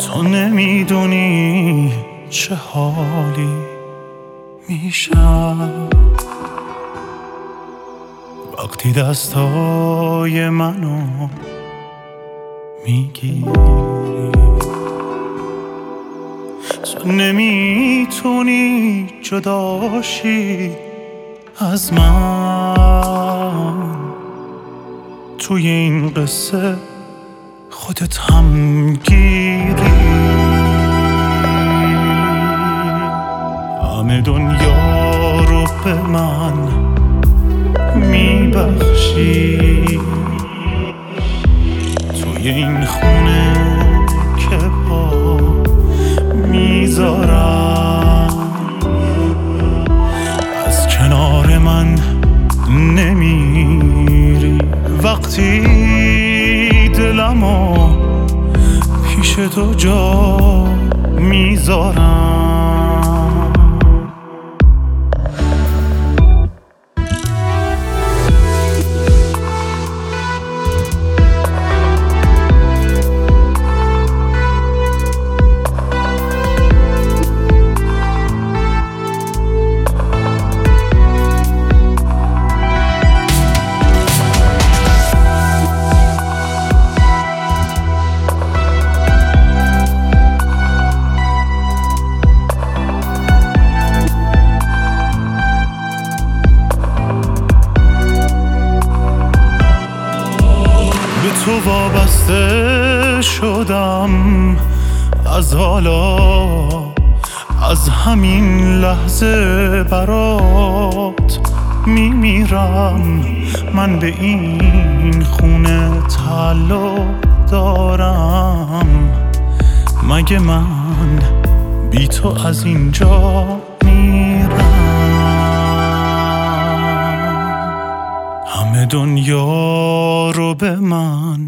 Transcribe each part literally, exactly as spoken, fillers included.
تو نمیدونی چه حالی میشم وقتی دستای منو میگیری. تو نمیتونی جداشی از من، توی این قصه خودت هم گیری. همه دنیا رو به من میبخشی، توی این خونه که پا میذارم از کنار من نمیری. وقتی دلمو پیش تو جا میذارم، تو وابسته شدم از حالا، از همین لحظه برات میمیرم. من به این خونه تعلق دارم، مگه من بی تو از اینجا میرم. همه دنیا رو به من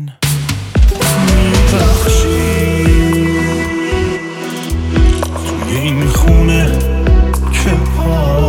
میبخشی، توی این خونه که پا